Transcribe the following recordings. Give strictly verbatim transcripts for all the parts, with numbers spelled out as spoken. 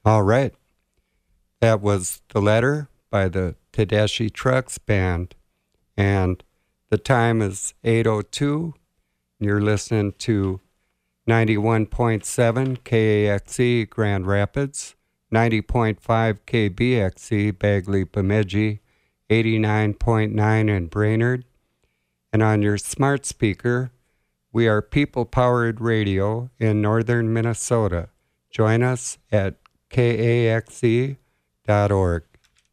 All right. That was The Letter by the Tedeschi Trucks Band. And the time is eight oh two. You're listening to ninety-one point seven K A X E Grand Rapids, ninety point five K B X E Bagley Bemidji, eighty-nine point nine in Brainerd. And on your smart speaker, we are people-powered radio in northern Minnesota. Join us at K A X E dot org.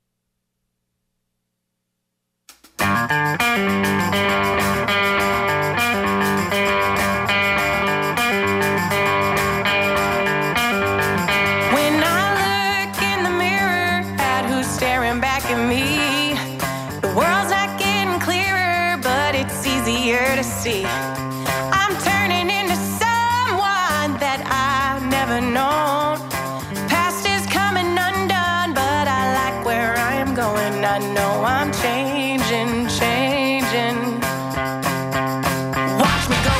See, I'm turning into someone that I've never known. Past is coming undone, but I like where I am going. I know I'm changing, changing. Watch me go.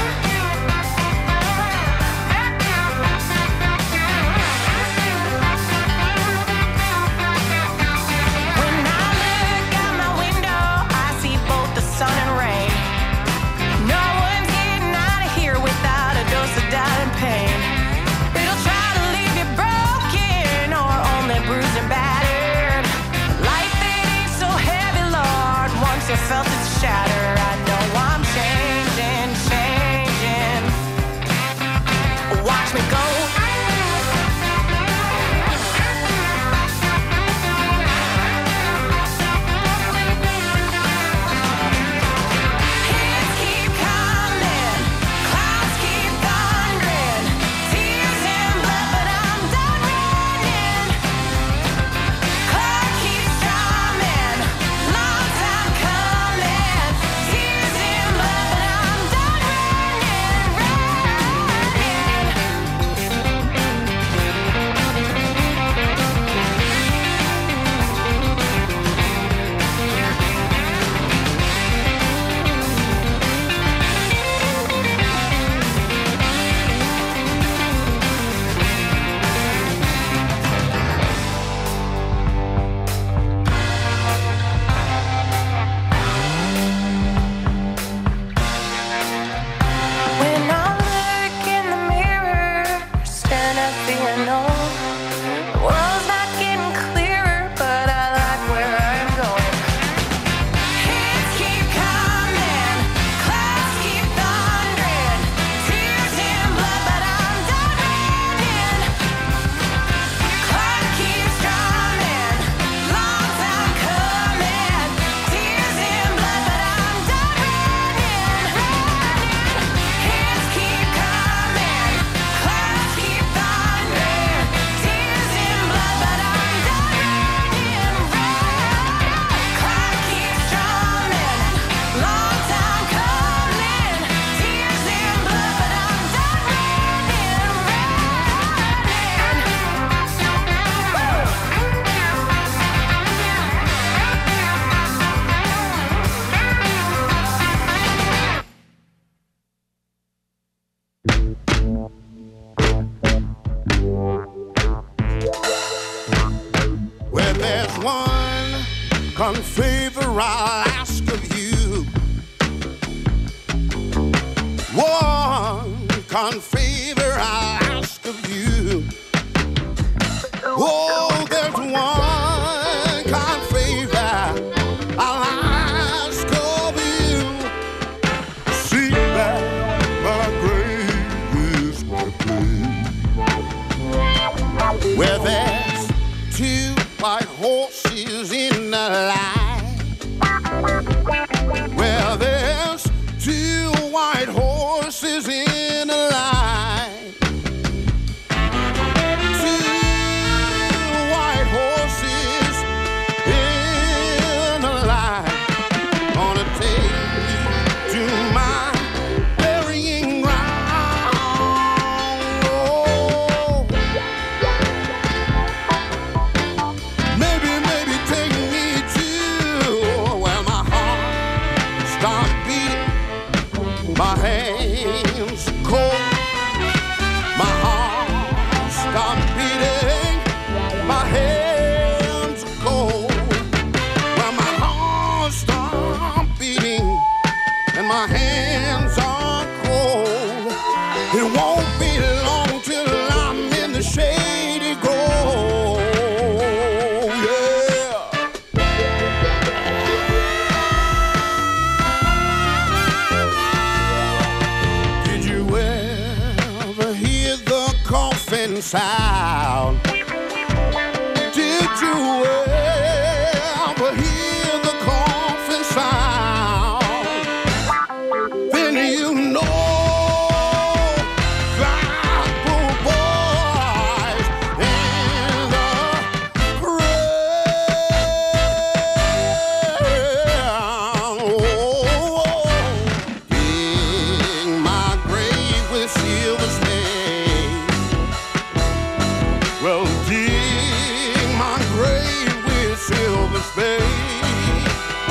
When I look out my window, I see both the sun and rain. Pain. It'll try to leave you broken or only bruised and battered. Life it ain't so heavy, Lord. Once you felt it shatter, I know I'm changing, changing. Watch me go. One favor I'll ask of you. One con favor I'll ask of you. Oh, there's one con favor I'll ask of you. See that my grave is my grave. Where there's two white horses in the line. Well, there's two white horses in a line. Two white horses in a line. Gonna take me to my burying ground. Oh. Maybe, maybe take me to where my heart starts beating, my hands cold. Won't be long till I'm in the shady grove. Yeah. Did you ever hear the coffin sound? Did you ever hear the coffin sound? Then you know that poor boys in the ground. Oh, dig my grave with silver spade. Well, dig my grave with silver spade.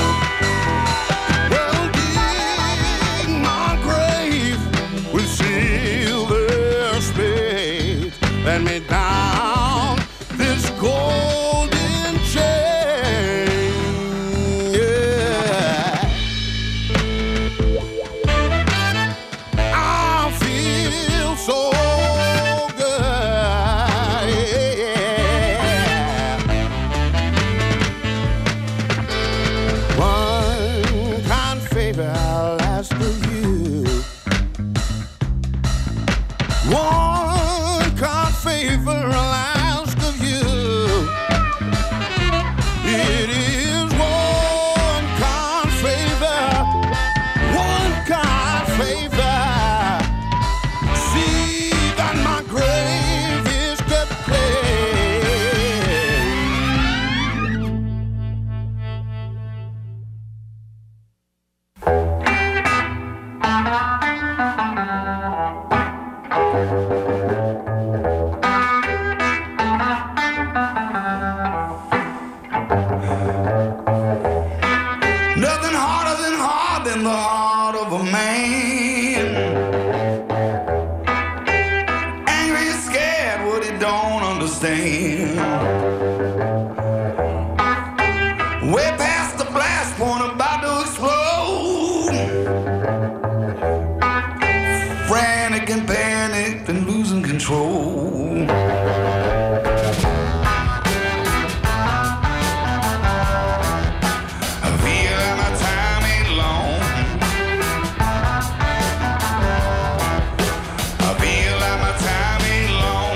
Well, dig my grave with silver spade. Let me down this golden chain. Yeah. I feel so good. Yeah. One kind favor I'll ask of you. One kind favor I'll ask of you. It is one kind favor, one kind favor. See that my grave is kept clean. Nothing harder than hard than the heart of a man. Angry and scared what he don't understand. Way past the blast point about to explode. Frantic and panicked and losing control. I feel that my time ain't long. I feel like my time ain't long.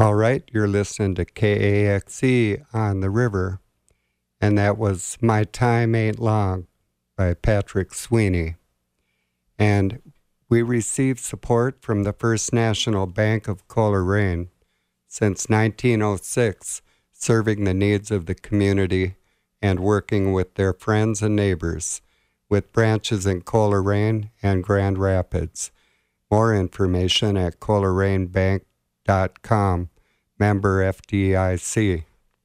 All right, you're listening to K A X E on the river, and that was My Time Ain't Long by Patrick Sweeney. And we received support from the First National Bank of Coleraine since nineteen oh six, serving the needs of the community and working with their friends and neighbors, with branches in Coleraine and Grand Rapids. More information at coleraine bank dot com, member F D I C.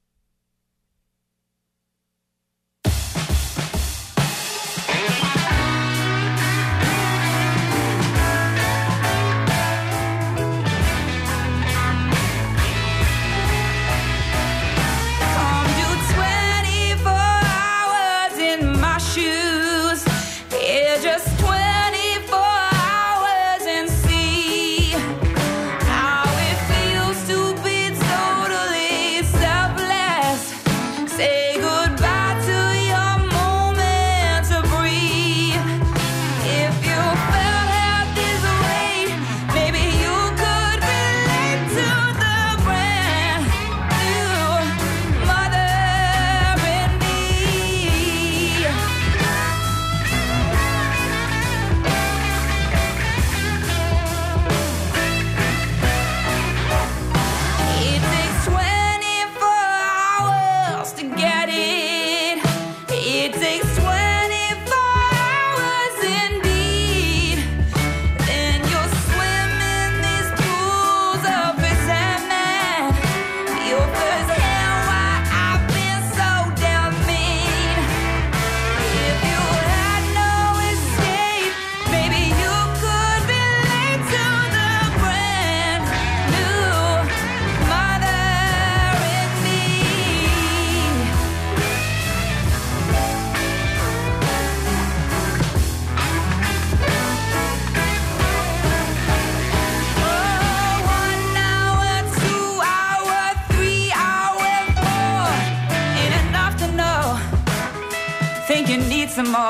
Some more.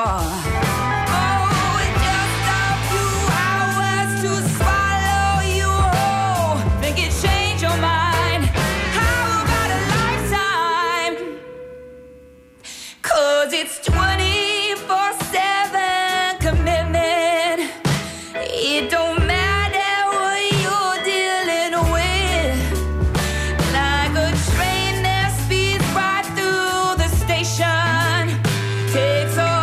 Oh, just a few hours to swallow you whole. Think it changed your mind. How about a lifetime? 'Cause it's twenty-four seven commitment. It don't matter what you're dealing with. Like a train that speeds right through the station. Takes all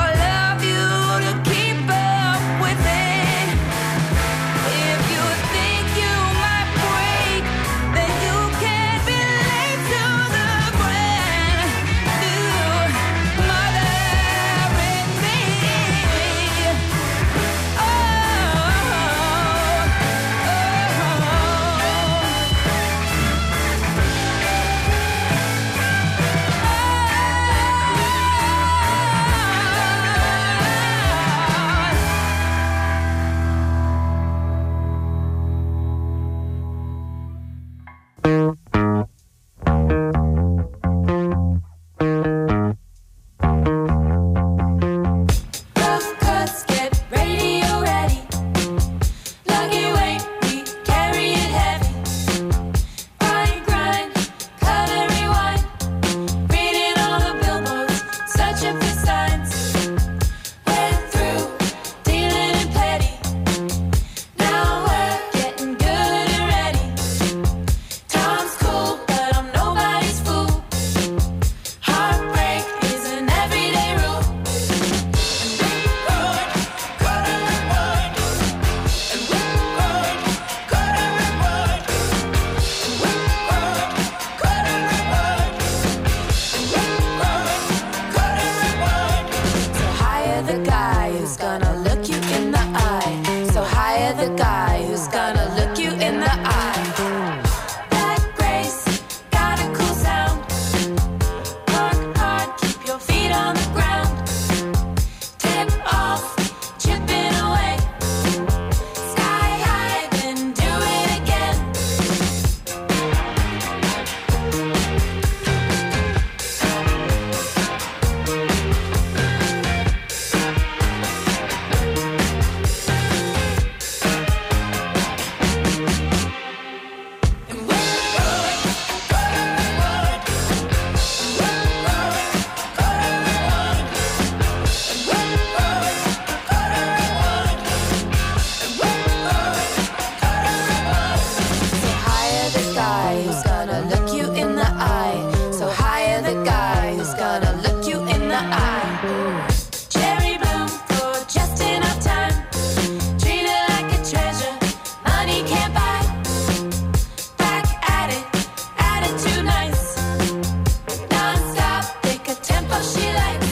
Who's gonna look you in the eye? Cherry bloom for just enough time. Treat it like a treasure, money can't buy. Back at it, attitude nice. Non-stop, pick a tempo she likes.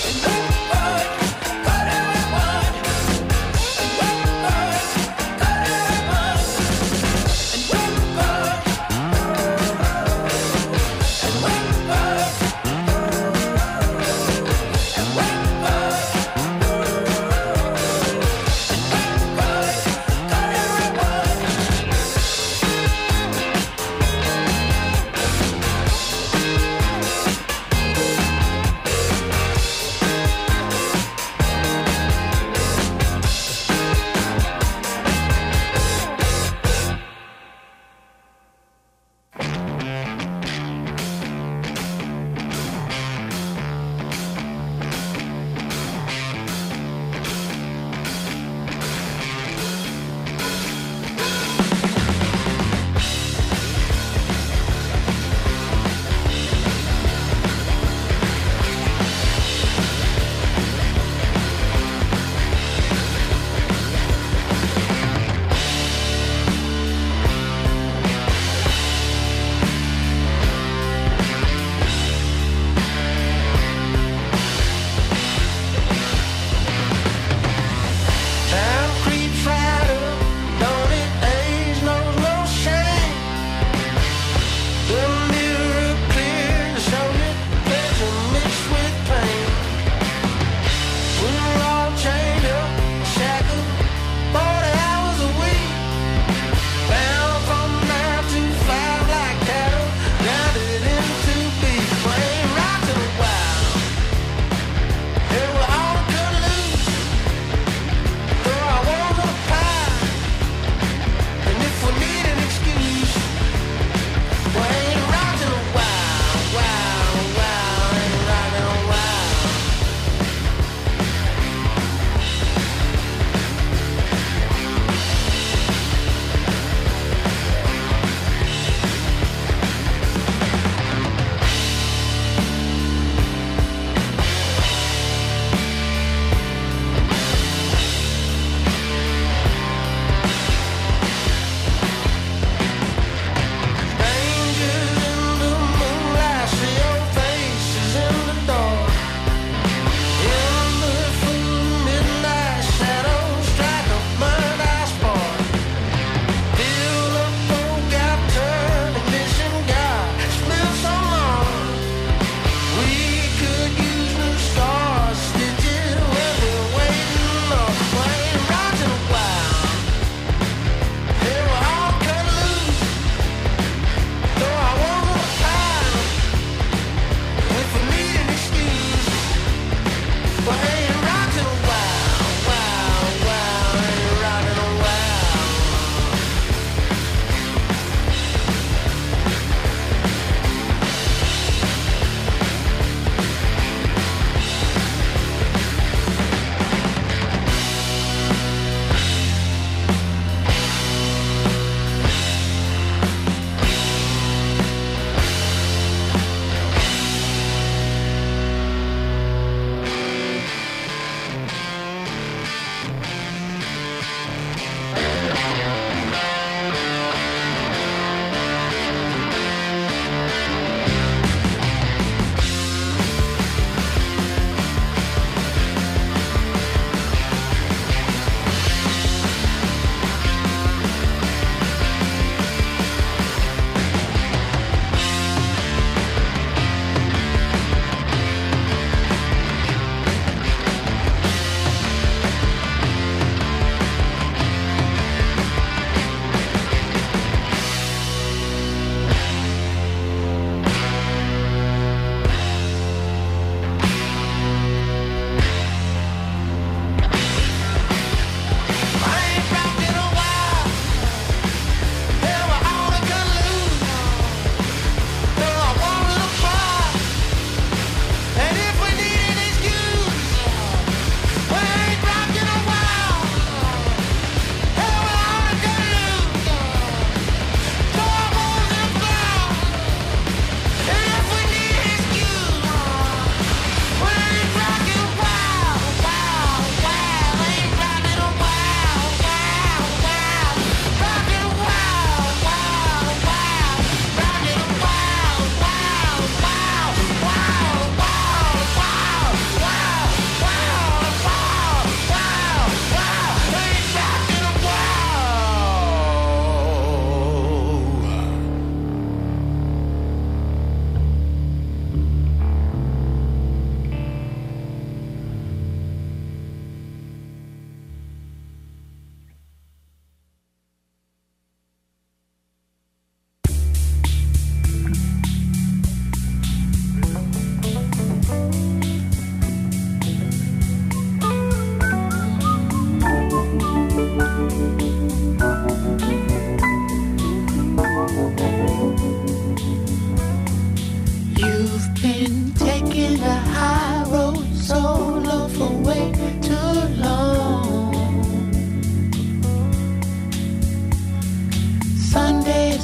Cut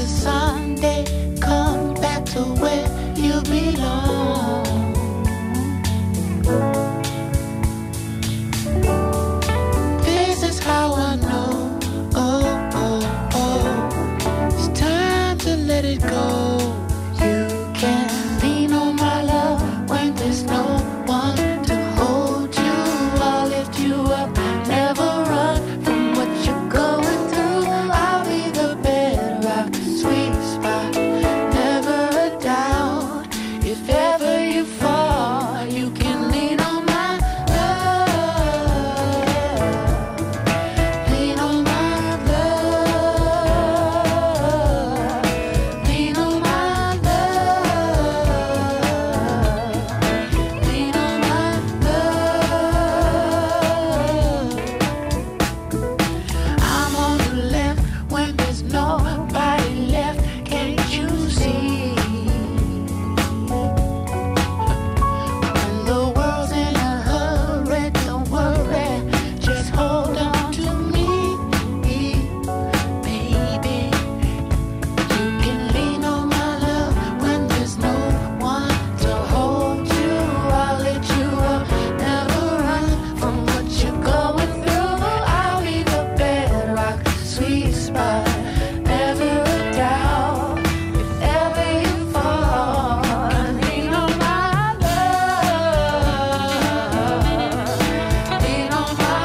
Sunday, come back to where you belong. This is how I know, oh, oh, oh, it's time to let it go. You can lean on my love when there's no one to hold you. I'll lift you up, never run from what you're going through. I'll be the bedrock, sweet spot, never a doubt. If ever you fall, you can lean on my love. Lean on my love. Lean on my love. Lean on my love. I'm on the left when there's nobody left. Can't you see? When the world's in a hurry, don't worry, just hold on to me, baby. You can lean on my love when there's no one to hold you. I'll let you up, never run from what you're going through. I'll be the bedrock, sweet spot, never a doubt. If ever you fall, lean on my love. Lean on my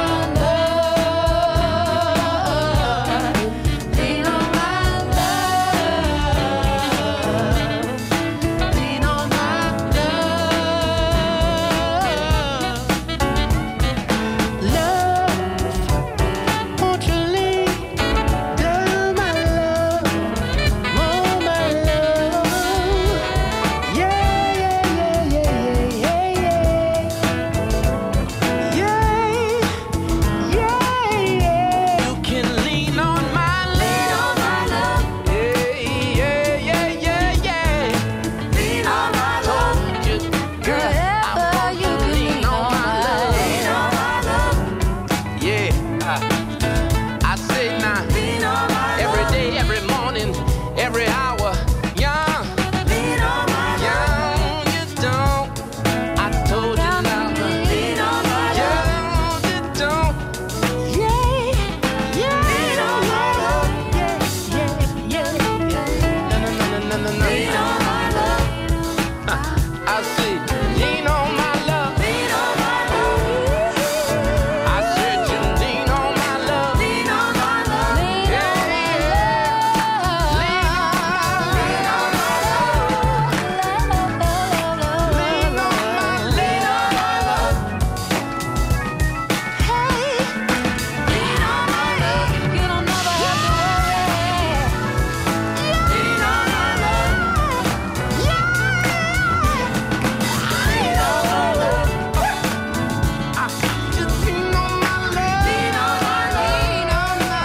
love. Lean on my love. Lean on my love. Love, won't you lean down my love, more my love. Yeah, yeah, yeah, yeah, yeah, yeah. Yeah, yeah, yeah. You can lean on my love. Yeah, yeah, yeah, yeah, yeah. Lean on my love. Just, girl, I want you to lean on my love. Lean on my love. Yeah, I say now, every day, every morning, every hour, young, young, you don't. I told you now, young, you don't. Yeah, yeah, lean on my love. Yeah, yeah, yeah, yeah. No, no, no, no, no, no. Lean on my love. I say, lean on my love. Lean on my love. I said you lean on my love. Lean on my love. Yeah, yeah. Lean on my love. Lean on my lean on my love. Hey, lean on my love. You don't never have to worry. Lean on my love. Yeah. Lean on my love. I just lean on my love. Lean on my love. Lean on my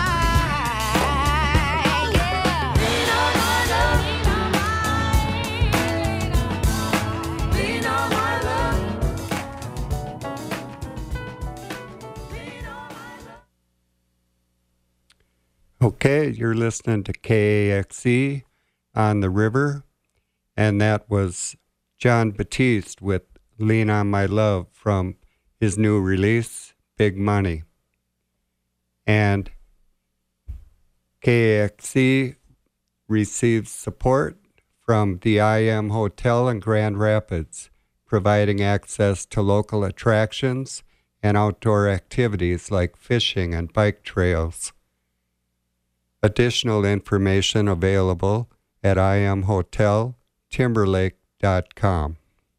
yeah. Lean on my love. Lean on my love. Okay, you're listening to K A X E on the river, and that was John Batiste with Lean on My Love from his new release, Big Money. And K A X E receives support from the I M Hotel in Grand Rapids, providing access to local attractions and outdoor activities like fishing and bike trails. Additional information available at I M hotel timberlake dot com.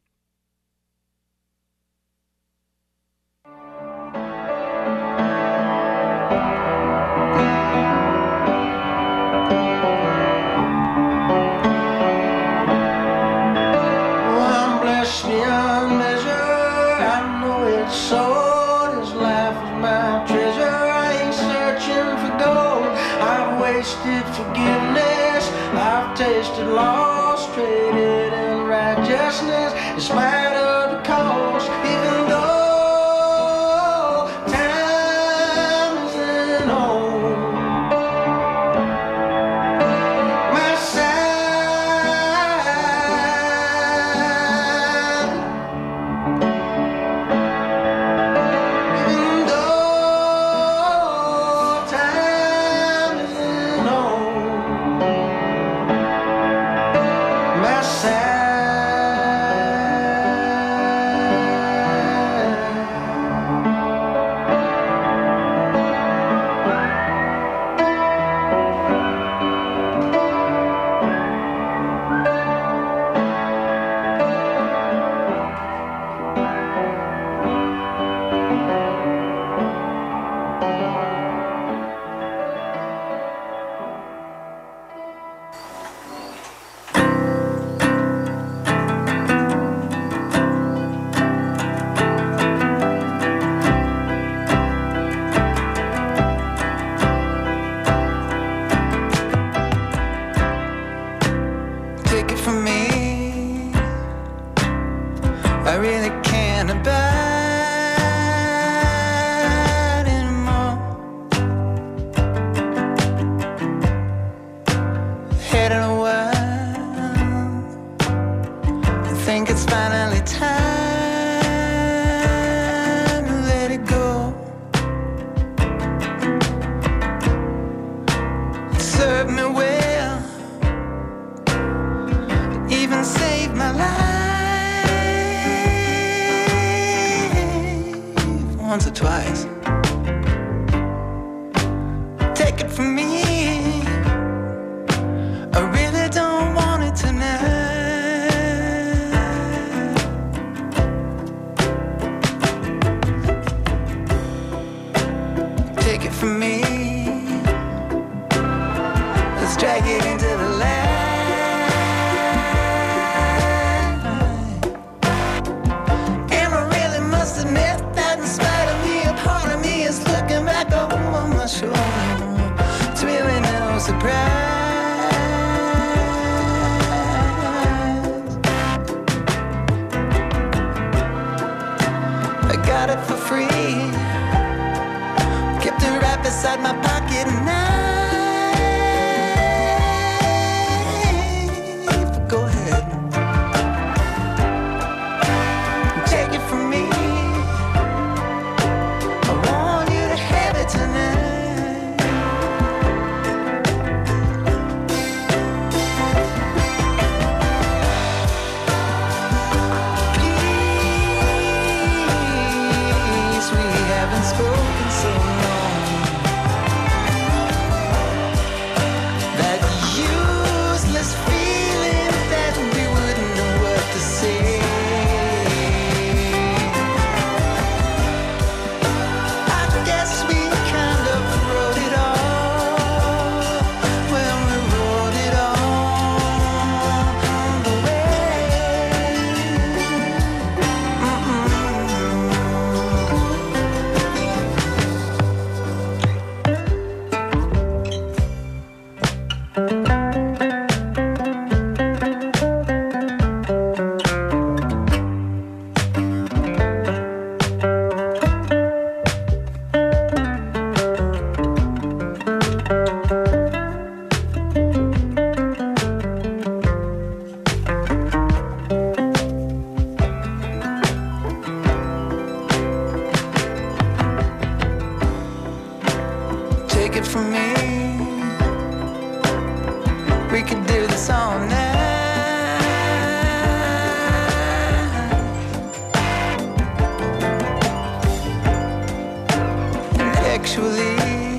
Oh, I'm blessed beyond measure. I know it's so. This life is my treasure. I ain't searching for gold. I've wasted forgiveness. I've tasted loss, traded in righteousness. In spite of the cost, even though time isn't on. My served me well, even saved my life once or twice. Take it from me, I really don't want it tonight. Take it from me, let's drag it into the light. And I really must admit that in spite of me, a part of me is looking back over my shoulder. It's really no surprise. I got it for free, kept it right beside my pocket knife. Go ahead, take it from me, I want you to have it tonight. Peace, we haven't spoken so long. That useless feeling that we wouldn't know what to say. I guess we kind of wrote it all when we wrote it all on the way. Take it from me, we could do this all night. And actually,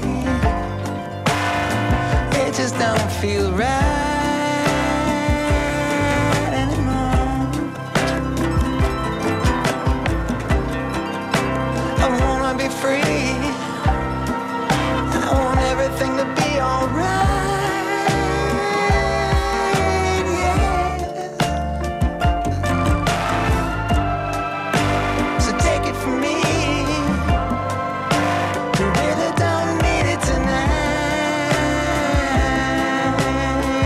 it just don't feel right anymore. I wanna be free, I want everything to be alright, yeah. So take it from me, you really don't need it tonight.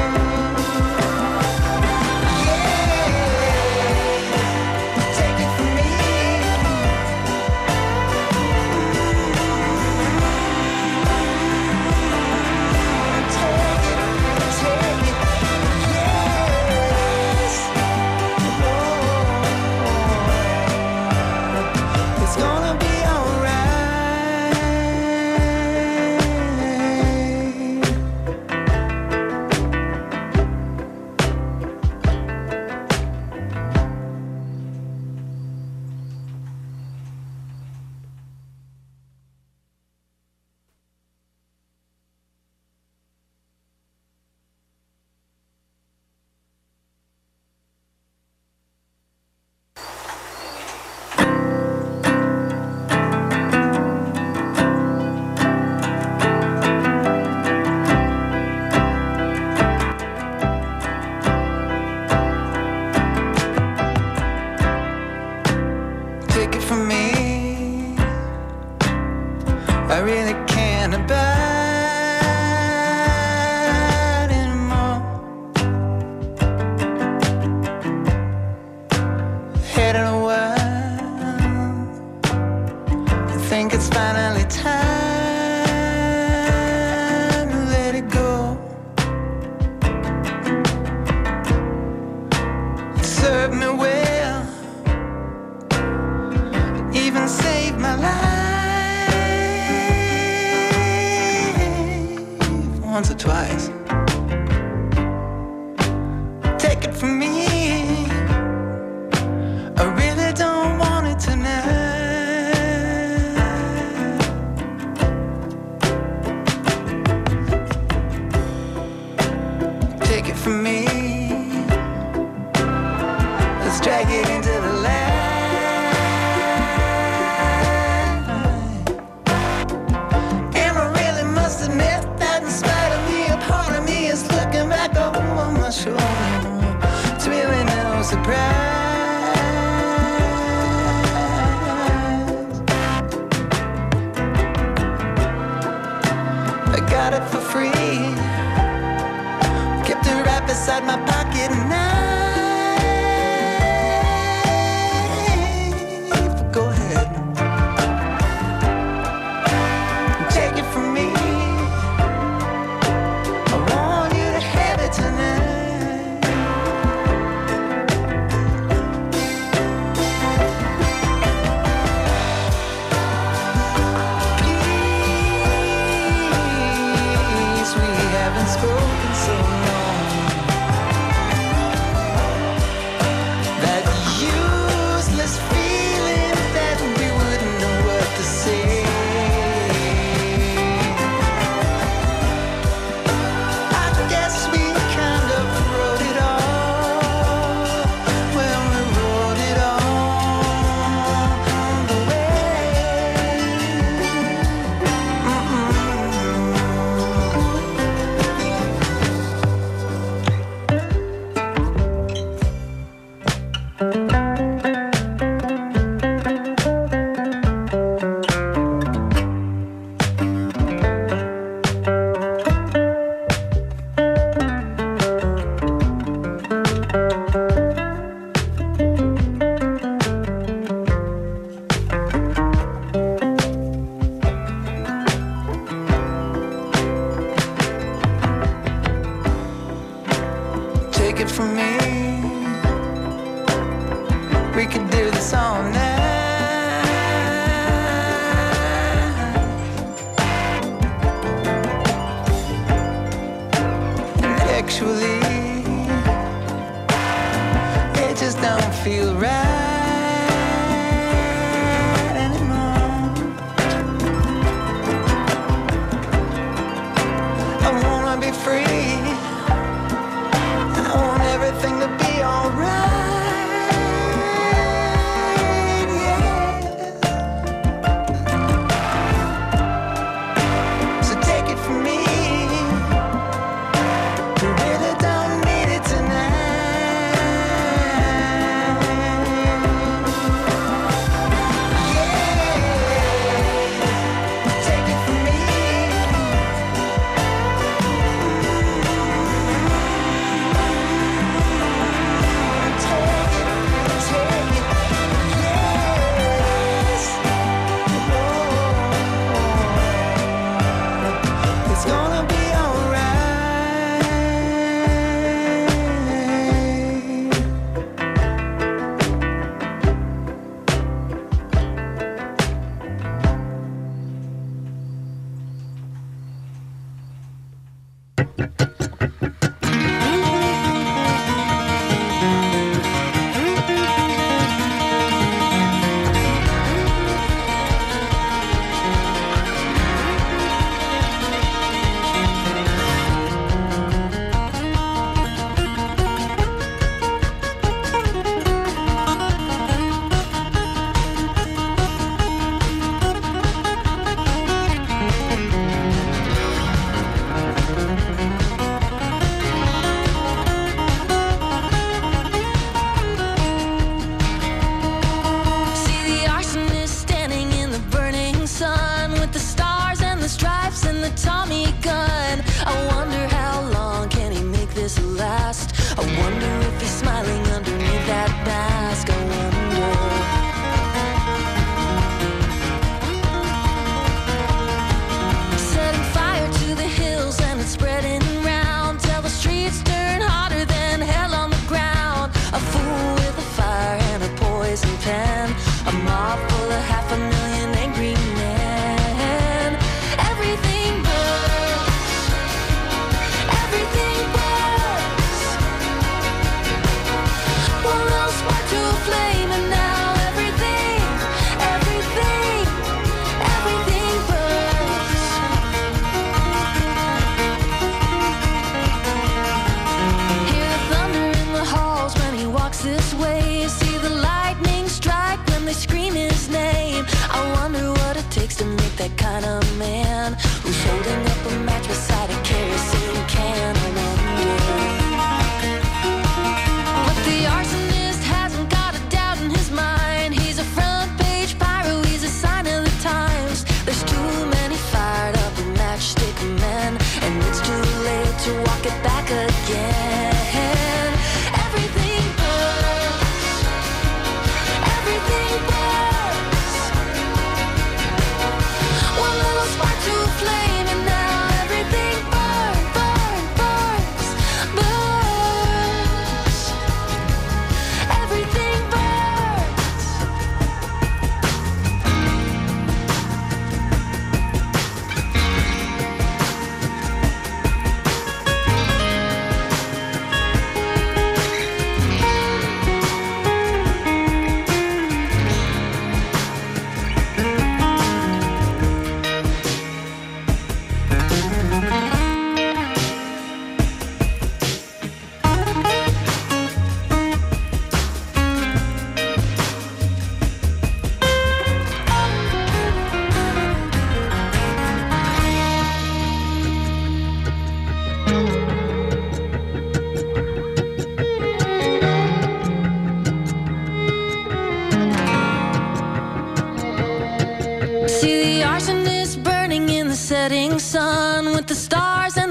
once or twice. Take it from me, I really don't want it tonight. Take it from me, let's drag it into the light. And I really must admit that in spite of me, a part of me is looking back over my shoulder. It's really no surprise. I got it for free, kept it right beside my pocket, and I go ahead, take it from me. I want you to have it tonight. Please, we haven't spoken so long. That useless feeling that we wouldn't know what to say. I guess we kind of wrote it all. Well, we wrote it all the way. Take it from me, we could do this all night. And actually, it just don't feel right anymore. I wanna be free, I want everything to be alright, yeah. So take it from me, you really don't need it tonight. Yeah, take it from me. It's gonna be alright.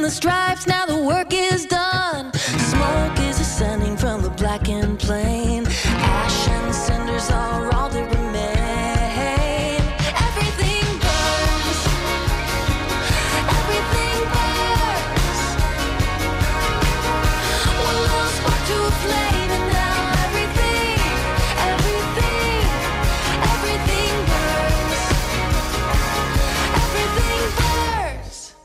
the stripes, now the work is done. Smoke is ascending from the blackened plain. Ash and cinders are all that remain. Everything burns. Everything burns. One little spark to a flame, and now everything, everything, everything burns. Everything burns.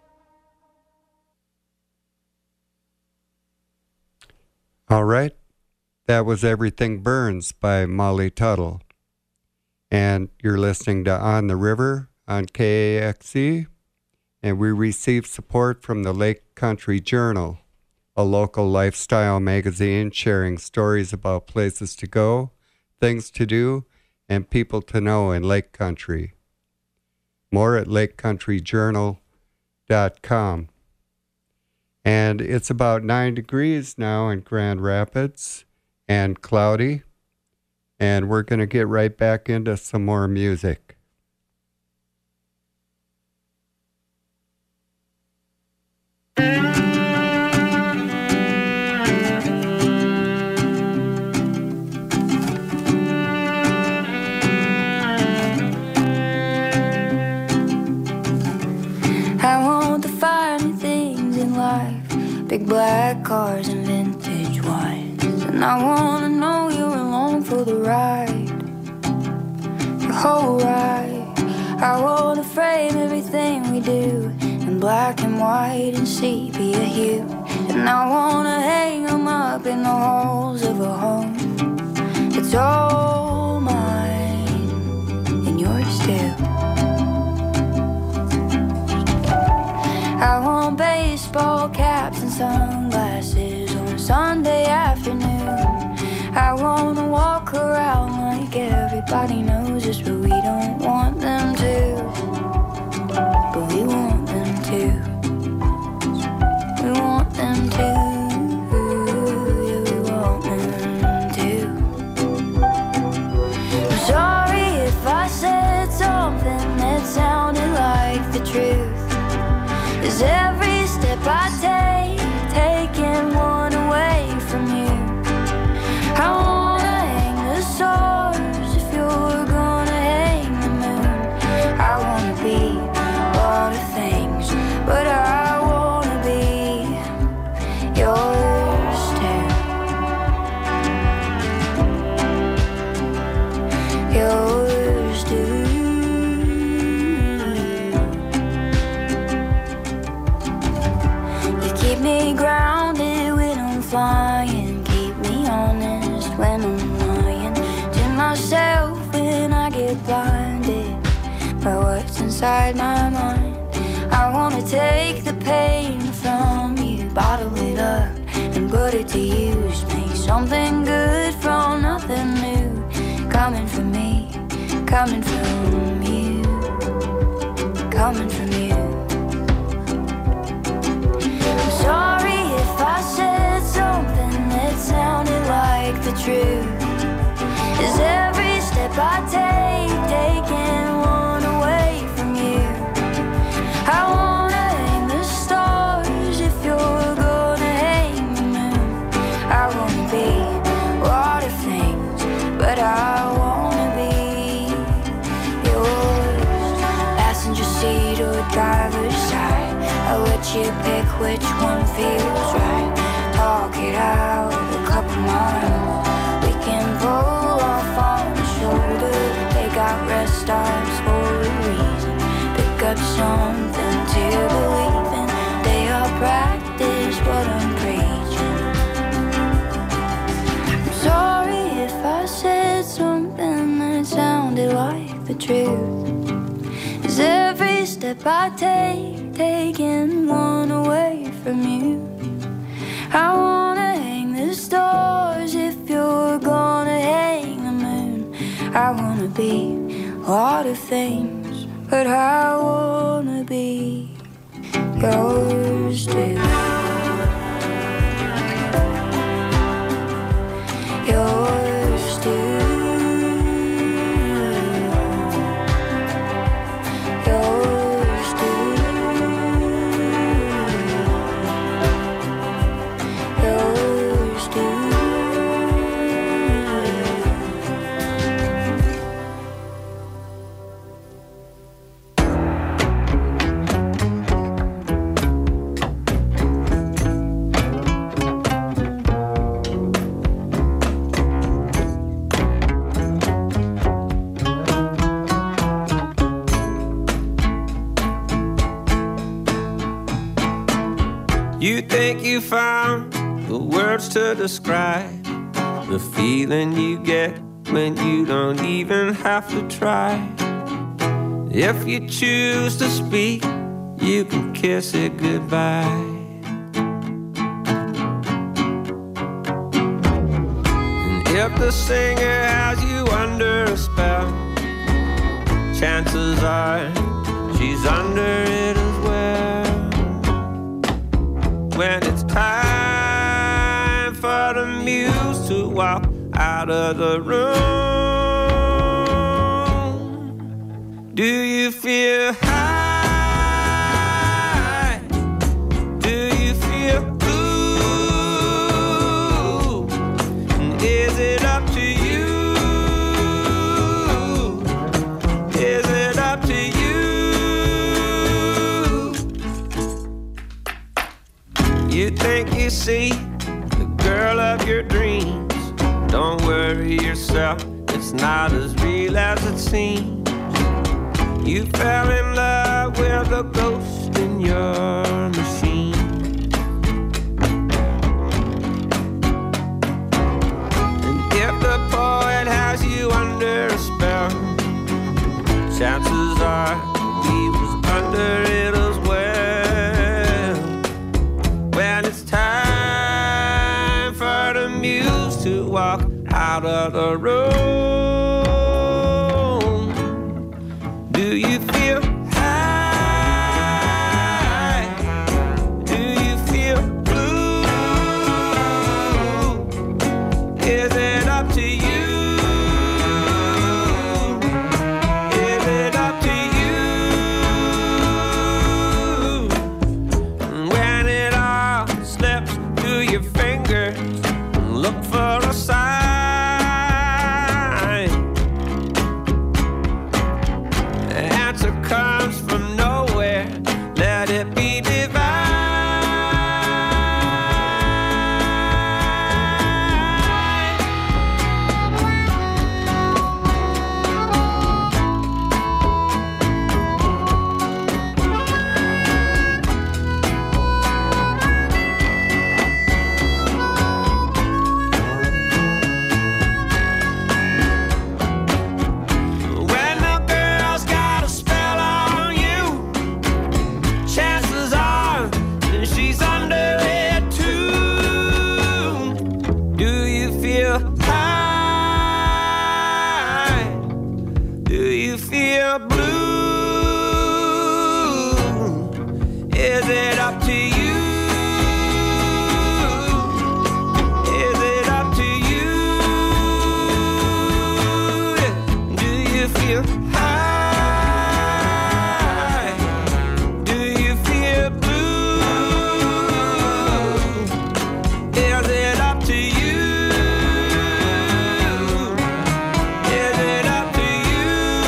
All right. That was Everything Burns by Molly Tuttle. And you're listening to On the River on K A X E. And we receive support from the Lake Country Journal, a local lifestyle magazine sharing stories about places to go, things to do, and people to know in Lake Country. More at lake country journal dot com. And it's about nine degrees now in Grand Rapids and cloudy. And we're going to get right back into some more music. I want the finer things in life, big black cars and vintage wines. And I wanna know you're along for the ride, the whole ride. I wanna frame everything we do in black and white and sepia hue. And I wanna hang them up in the halls of a home. It's all mine and yours too. I want baseball caps and sunglasses on a Sunday afternoon. I wanna walk around like everybody knows us, but we don't want them to. But we want them to. We want them to. Yeah, we want them to. I'm sorry if I said something that sounded like the truth. 'Cause every step I take, taking one away from you. I wanna hang the stars if you're gonna hang the moon. I wanna be a lot of things, but I wanna be yours too. Yours too. Keep me grounded when I'm flying. Keep me honest when I'm lying to myself when I get blinded by what's inside my mind. I wanna take the pain from you, bottle it up and put it to use. Make something good from nothing new. Coming from me, coming from you, coming from you. Sorry if I said something that sounded like the truth. Is every step I take, taking one away from you. I wanna hang the stars if you're gonna hang the moon. I wanna be a lot of things, but I wanna be yours. Passenger seat or driver's side, I'll let you pick which one feels right. Talk it out a couple miles. We can pull off on the shoulder. They got rest stops for a reason. Pick up something to believe in. They all practice what I'm preaching. I'm sorry if I said something that sounded like the truth. 'Cause every step I take, taking one away from you. I wanna hang the stars if you're gonna hang the moon. I wanna be a lot of things, but I wanna be yours too. Yours too. Yours too. You think you found the words to describe the feeling you get when you don't even have to try. If you choose to speak, you can kiss it goodbye. And if the singer has you under a spell, chances are she's under it as well. When it's time for the muse to walk out of the room, do you feel high? Do you feel blue? And is it up to you? Is it up to you? You think you see the girl of your dreams. Don't worry yourself, it's not as real as it seems. You fell in love with a ghost in your machine. And if the poet has you under a spell, chances are he was under it as well. When it's time for the muse to walk out of the room, do you feel high? Do you feel blue? Is it up to you? Is it up to you? And when it all slips through your fingers, look for a sign. The answer comes from nowhere. Let it be divine. When the girl's got a spell on you, chances are that she's under it too. Do you feel high? Do you feel blue? Is it up to you? Is it up to you? Do you feel high? Do you feel blue? Is it up to you? Is it up to you?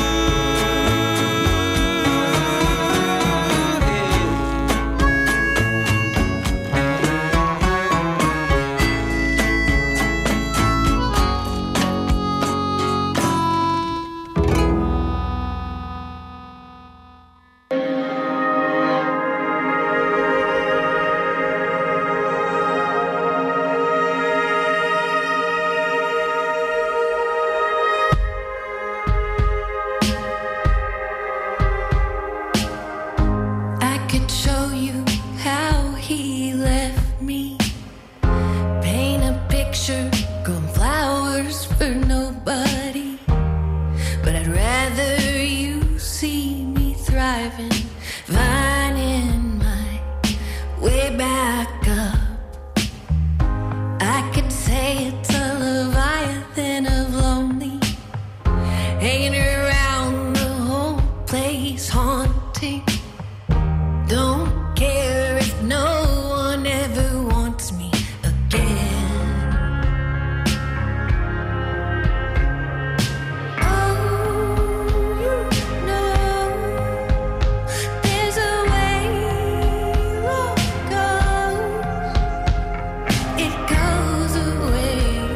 I could show you how he left me. Paint a picture, grown flowers for nobody. But I'd rather you see me thriving, finding my way back up. I could say it's a leviathan of lonely, hanging around the whole place, haunting. Don't care if no one ever wants me again. Oh, you know, there's a way love goes. It goes away.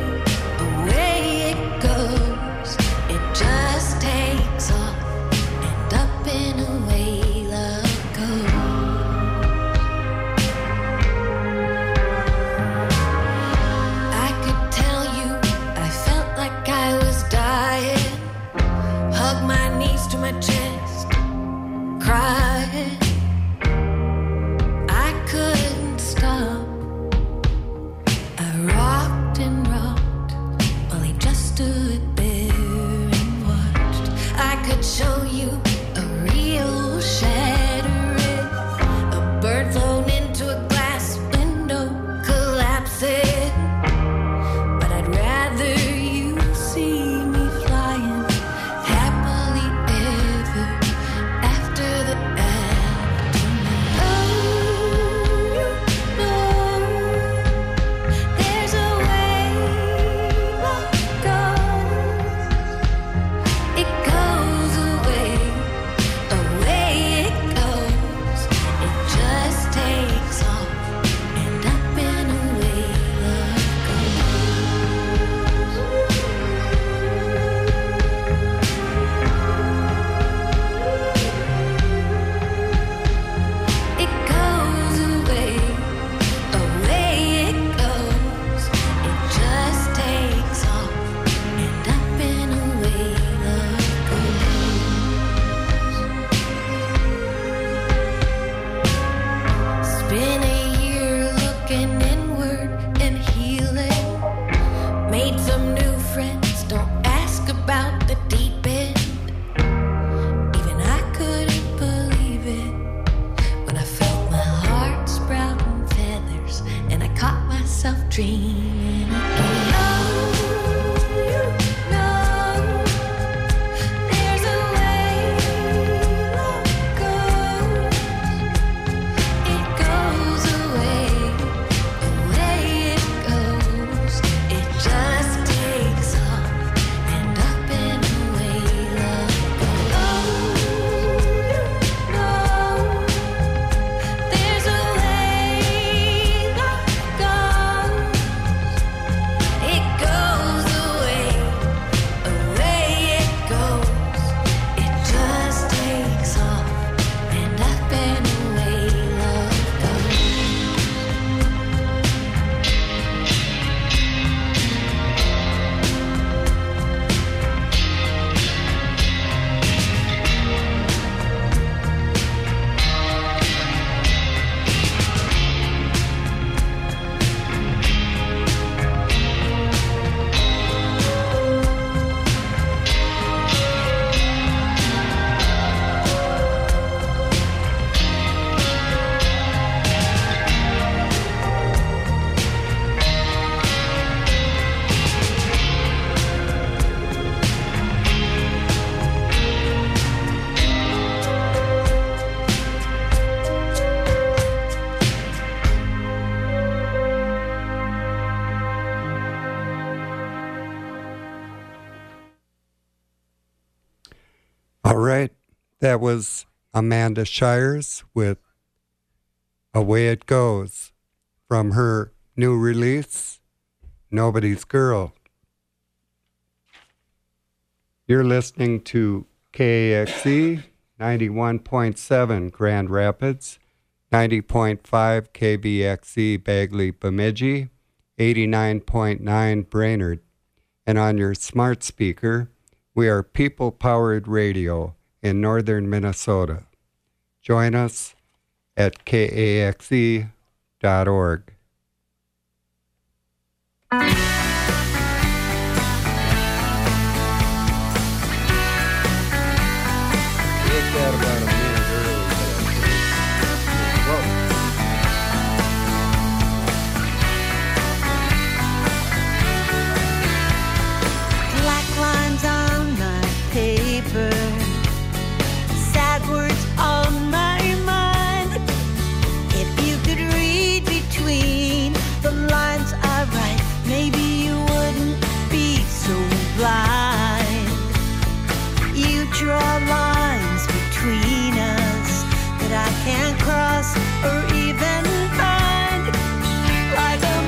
dreaming again. You know, there's a way love goes. It goes away, away it goes. It just takes off and up and away love goes. You know, there's a way love goes. It goes away, away it goes. It just takes off and up and away love goes. All right. That was Amanda Shires with Away It Goes from her new release, Nobody's Girl. You're listening to K A X E ninety-one point seven Grand Rapids, ninety point five K B X E Bagley Bemidji, eighty-nine point nine Brainerd. And on your smart speaker, we are people-powered radio in northern Minnesota. Join us at K A X E dot org.